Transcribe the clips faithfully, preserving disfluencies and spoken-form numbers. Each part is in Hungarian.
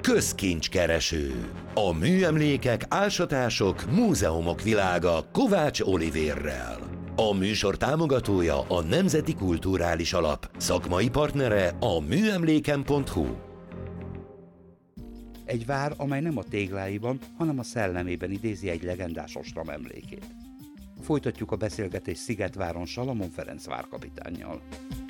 Közkincskereső. A műemlékek, ásatások, múzeumok világa Kovács Olivérrel. A műsor támogatója a Nemzeti Kulturális Alap, szakmai partnere a műemléken pont hu. Egy vár, amely nem a tégláiban, hanem a szellemében idézi egy legendás ostrom emlékét. Folytatjuk a beszélgetést Szigetváron Salamon Ferenc várkapitánnyal.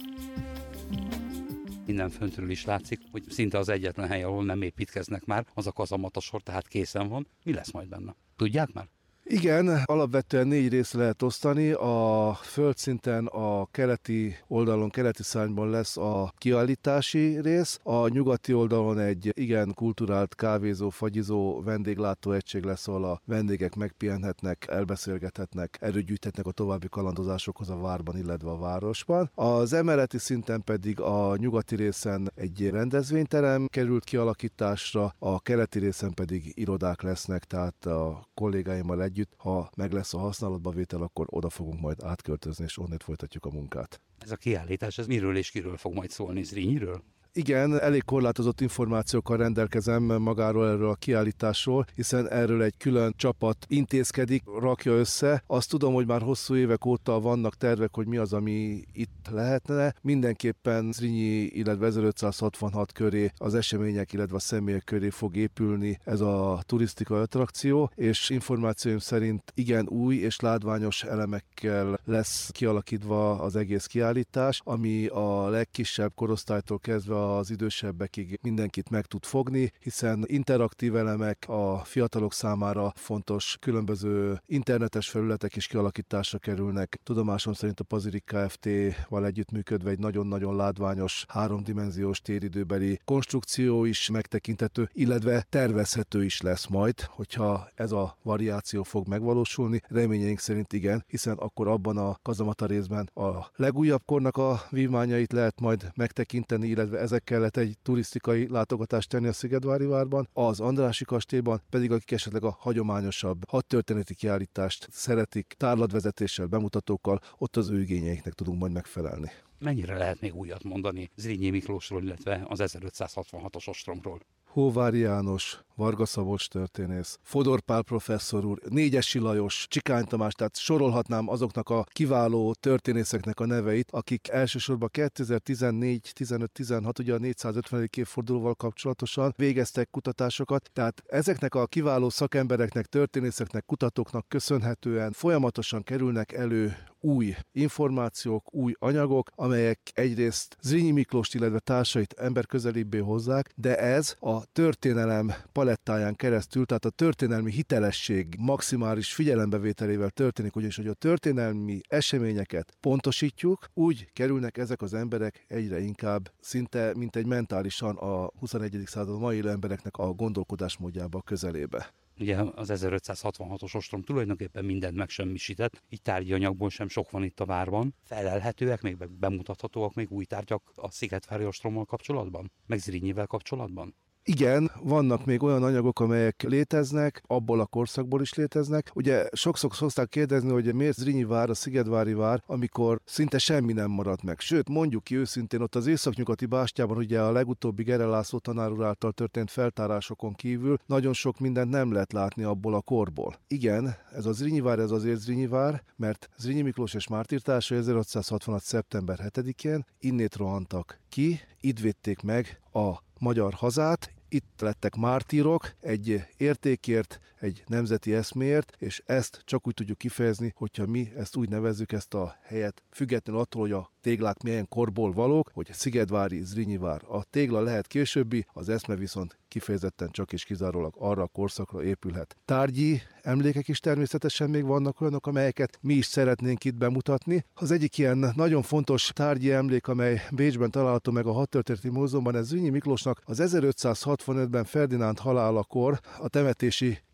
Innen föntről is látszik, hogy szinte az egyetlen hely, ahol nem építkeznek már, az a kazamatasor, tehát készen van. Mi lesz majd benne? Tudják már? Igen, alapvetően négy részre lehet osztani. A földszinten a keleti oldalon, keleti szárnyban lesz a kiállítási rész. A nyugati oldalon egy igen kulturált kávézó, fagyizó, vendéglátó egység lesz, ahol a vendégek megpihenhetnek, elbeszélgethetnek, erőgyűjthetnek a további kalandozásokhoz a várban, illetve a városban. Az emeleti szinten pedig a nyugati részen egy rendezvényterem került kialakításra, a keleti részen pedig irodák lesznek, tehát a kollégáimmal együtt, ha meg lesz a használatba vétel, akkor oda fogunk majd átköltözni, és onnét folytatjuk a munkát. Ez a kiállítás, ez miről és kiről fog majd szólni? Zrínyiről? Igen, elég korlátozott információkkal rendelkezem magáról erről a kiállításról, hiszen erről egy külön csapat intézkedik, rakja össze. Azt tudom, hogy már hosszú évek óta vannak tervek, hogy mi az, ami itt lehetne. Mindenképpen Zrínyi, illetve ezerötszázhatvanhat köré az események, illetve a személyek köré fog épülni ez a turisztikai attrakció, és információim szerint igen új és látványos elemekkel lesz kialakítva az egész kiállítás, ami a legkisebb korosztálytól kezdve az idősebbekig mindenkit meg tud fogni, hiszen interaktív elemek a fiatalok számára fontos, különböző internetes felületek is kialakításra kerülnek. Tudomásom szerint a Pazirik Kft-val együttműködve egy nagyon-nagyon látványos, háromdimenziós téridőbeli konstrukció is megtekinthető, illetve tervezhető is lesz majd, hogyha ez a variáció fog megvalósulni. Reményeink szerint igen, hiszen akkor abban a kazamata részben a legújabb kornak a vívmányait lehet majd megtekinteni, illetve ezek kellett egy turisztikai látogatást tenni a Szigetvári várban, az Andrássy kastélyban pedig akik esetleg a hagyományosabb hadtörténeti kiállítást szeretik, tárlatvezetéssel, bemutatókkal, ott az ő igényeiknek tudunk majd megfelelni. Mennyire lehet még újat mondani Zrínyi Miklósról, illetve az ezerötszázhatvanhatos ostromról? Hóvári János, Varga Szabolcs történész, Fodor Pál professzor úr, Négyessy Lajos, Csikány Tamás, tehát sorolhatnám azoknak a kiváló történészeknek a neveit, akik elsősorban kétezer-tizennégy, tizenöt, tizenhat, ugye a négyszázötvenedik évfordulóval kapcsolatosan végeztek kutatásokat, tehát ezeknek a kiváló szakembereknek, történészeknek, kutatóknak köszönhetően folyamatosan kerülnek elő új információk, új anyagok, amelyek egyrészt Zrínyi Miklóst, illetve társait emberközelibbé hozzák, de ez a történelem palettáján keresztül, tehát a történelmi hitelesség maximális figyelembevételével történik, ugyanis, hogy a történelmi eseményeket pontosítjuk, úgy kerülnek ezek az emberek egyre inkább szinte, mint egy mentálisan a huszonegyedik század mai élő embereknek a gondolkodásmódjába, közelébe. Ugye az ezerötszázhatvanhatos ostrom tulajdonképpen mindent megsemmisített, így tárgyi anyagból sem sok van itt a várban. Felelhetőek, még bemutathatóak még új tárgyak a Szigetvári ostrommal kapcsolatban? Meg Zrínyivel kapcsolatban? Igen, vannak még olyan anyagok, amelyek léteznek, abból a korszakból is léteznek. Ugye sokszor szokták kérdezni, hogy miért Zrínyi vár, a Szigetvári vár, amikor szinte semmi nem maradt meg. Sőt, mondjuk ki őszintén, ott az északnyugati bástyában, ugye a legutóbbi Gere László tanár úr által történt feltárásokon kívül nagyon sok mindent nem lehet látni abból a korból. Igen, ez a Zrínyi vár, ez azért Zrínyi vár, mert Zrínyi Miklós és mártírtársai ezerötszázhatvanhat. szeptember hetedikén innét rohantak ki, itt védték meg a magyar hazát, itt lettek mártírok egy értékért, egy nemzeti eszméért, és ezt csak úgy tudjuk kifejezni, hogyha mi ezt úgy nevezzük, ezt a helyet, függetlenül attól, hogy a téglák milyen korból valók, hogy Szigetvári, Zrínyi vár. A tégla lehet későbbi, az eszme viszont kifejezetten csak és kizárólag arra a korszakra épülhet. Tárgyi emlékek is természetesen még vannak olyanok, amelyeket mi is szeretnénk itt bemutatni. Az egyik ilyen nagyon fontos tárgyi emlék, amely Bécsben található meg a Hadtörténeti Múzeumban, ez Zrínyi Miklósnak az ezerötszázhatvanötben Ferdinánd halálakor a temetési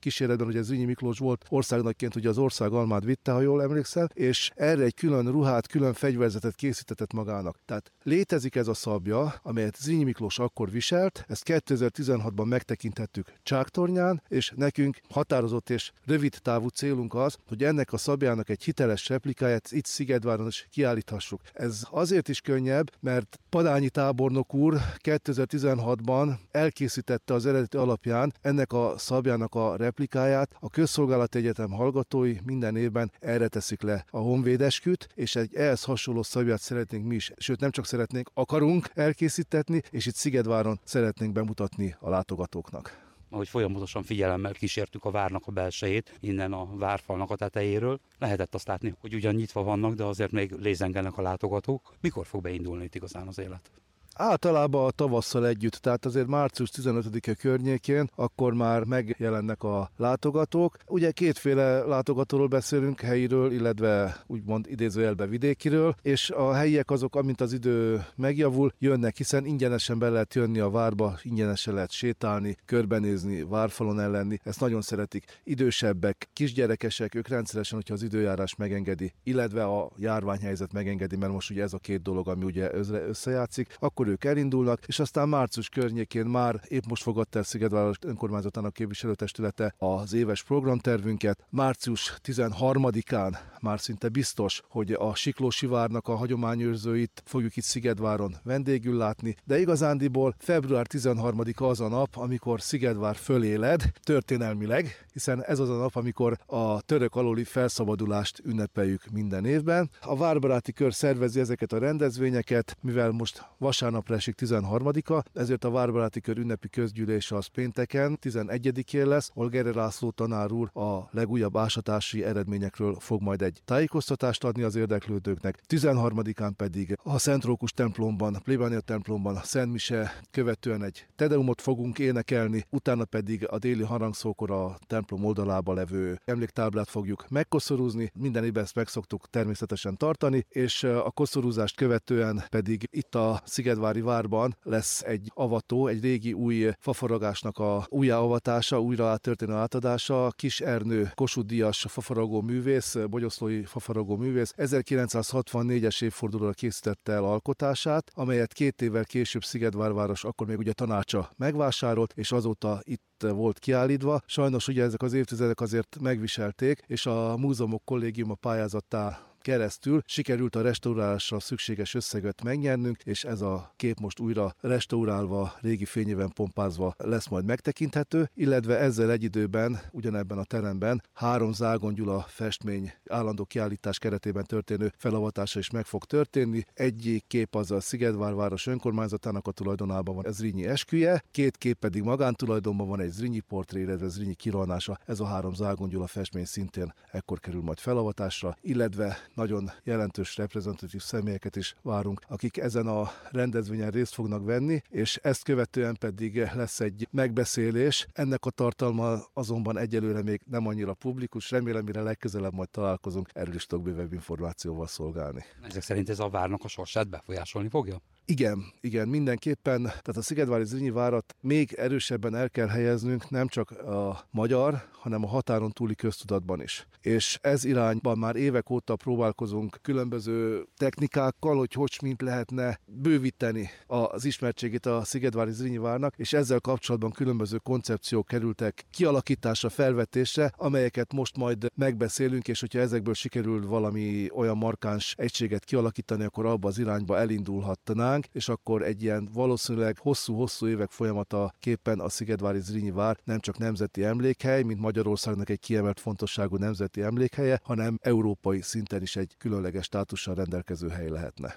kíséretben, ugye Zrínyi Miklós volt országnagyként, ugye az ország almát vitte, ha jól emlékszem, és erre egy külön ruhát, külön fegyverzetet készítetett magának. Tehát létezik ez a szabja, amelyet Zrínyi Miklós akkor viselt, ezt kétezer-tizenhatban megtekinthettük Csáktornyán, és nekünk határozott és rövid távú célunk az, hogy ennek a szabjának egy hiteles replikáját itt Szigedváron is kiállíthassuk. Ez azért is könnyebb, mert Padányi tábornok úr kétezer-tizenhatban elkészítette az eredeti alapján ennek a szabjának a replikáját. A Közszolgálati Egyetem hallgatói minden évben erre teszik le a honvédesküt, és egy ehhez hasonló szabját szeretnénk mi is, sőt nem csak szeretnénk, akarunk elkészítetni, és itt Szigedváron szeretnénk bemutatni a látogatóknak. Ahogy folyamatosan figyelemmel kísértük a várnak a belsejét, innen a várfalnak a tetejéről, lehetett azt látni, hogy ugyan nyitva vannak, de azért még lézengenek a látogatók. Mikor fog beindulni itt igazán az élet? Általában a tavasszal együtt, tehát azért március tizenötödike környékén, akkor már megjelennek a látogatók. Ugye kétféle látogatóról beszélünk, helyiről, illetve úgymond idézőjelben vidékiről, és a helyiek azok, amint az idő megjavul, jönnek, hiszen ingyenesen be lehet jönni a várba, ingyenesen lehet sétálni, körbenézni, várfalon ellenni, ezt nagyon szeretik. Idősebbek, kisgyerekesek, ők rendszeresen, hogyha az időjárás megengedi, illetve a járványhelyzet megengedi, mert most ugye ez a két dolog, ami ugye összejátszik, akkor ők elindulnak, és aztán március környékén már épp most fogadta el Szigedváros önkormányzatának képviselőtestülete az éves programtervünket. március tizenharmadikán már szinte biztos, hogy a Siklósi várnak a hagyományőrzőit fogjuk itt Szigedváron vendégül látni, de igazándiból február tizenharmadika az a nap, amikor Szigedvár föléled, történelmileg, hiszen ez az a nap, amikor a török alóli felszabadulást ünnepeljük minden évben. A Várbaráti Kör szervezi ezeket a rendezvényeket, mivel most vasárnap Vasárnapra esik tizenharmadika, ezért a Várbaráti Kör ünnepi közgyűlése az pénteken, tizenegyedikén lesz. Olgere László tanár úr a legújabb ásatási eredményekről fog majd egy tájékoztatást adni az érdeklődőknek. tizenharmadikán pedig a Szent Rókus templomban, plébánia templomban Szent Mise követően egy tedeumot fogunk énekelni, utána pedig a déli harangszókor a templom oldalába levő emléktáblát fogjuk megkoszorúzni. Minden évben ezt meg szoktuk természetesen tartani, és a koszorúzást követően pedig itt a Szigedvári várban lesz egy avató, egy régi új fafaragásnak a újjáavatása, újra történő átadása. Kis Ernő Kossuth Díjas fafaragó művész, bogyoszlói fafaragó művész ezerkilencszázhatvannégyes évfordulóra készítette el alkotását, amelyet két évvel később Szigedvárváros, akkor még ugye tanácsa megvásárolt, és azóta itt volt kiállítva. Sajnos ugye ezek az évtizedek azért megviselték, és a Múzeumok Kollégiuma pályázattá keresztül sikerült a restaurálásra szükséges összeget megnyernünk, és ez a kép most újra restaurálva, régi fényében pompázva lesz majd megtekinthető, illetve ezzel egy időben, ugyanebben a teremben három Zágon Gyula festmény állandó kiállítás keretében történő felavatása is meg fog történni. Egyik kép az a Szigedvárváros önkormányzatának a tulajdonában van, ez Zrínyi esküje, két kép pedig magántulajdonban van, egy Zrínyi portré, illetve Zrínyi kirohanása. Ez a három Zágon Gyula festmény szintén ekkor kerül majd felavatásra, illetve nagyon jelentős reprezentatív személyeket is várunk, akik ezen a rendezvényen részt fognak venni, és ezt követően pedig lesz egy megbeszélés. Ennek a tartalma azonban egyelőre még nem annyira publikus, remélem, mire legközelebb majd találkozunk, erről is tudok bővebb információval szolgálni. Ezek szerint ez a várnak a sorsát befolyásolni fogja? Igen, igen, mindenképpen. Tehát a Szigedvári Zrínyi várat még erősebben el kell helyeznünk, nem csak a magyar, hanem a határon túli köztudatban is. És ez irányban már évek óta próbálkozunk különböző technikákkal, hogy hogy mint lehetne bővíteni az ismertségét a Szigedvári Zrínyi várnak, és ezzel kapcsolatban különböző koncepciók kerültek kialakításra, felvetésre, amelyeket most majd megbeszélünk, és hogyha ezekből sikerül valami olyan markáns egységet kialakítani, akkor abba az irányba elindulhatnánk, és akkor egy ilyen valószínűleg hosszú-hosszú évek folyamata képpen a Szigedvári Zrínyi vár nem csak nemzeti emlékhely, mint Magyarországnak egy kiemelt fontosságú nemzeti emlékhelye, hanem európai szinten is egy különleges státussal rendelkező hely lehetne.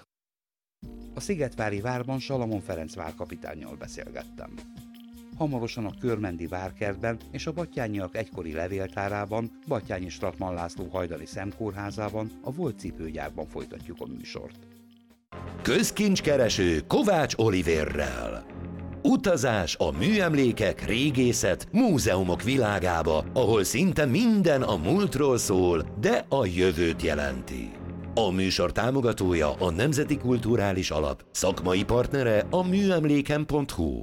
A Szigetvári várban Salamon Ferenc várkapitánnyal beszélgettem. Hamarosan a Körmendi várkertben és a Batthyányiak egykori levéltárában, Batthyány Stratman László hajdani szemkórházában, a volt cipőgyárban folytatjuk a műsort. Közkincskereső Kovács Olivérrel. Utazás a műemlékek, régészet, múzeumok világába, ahol szinte minden a múltról szól, de a jövőt jelenti. A műsor támogatója a Nemzeti Kulturális Alap, szakmai partnere a műemléken pont hu.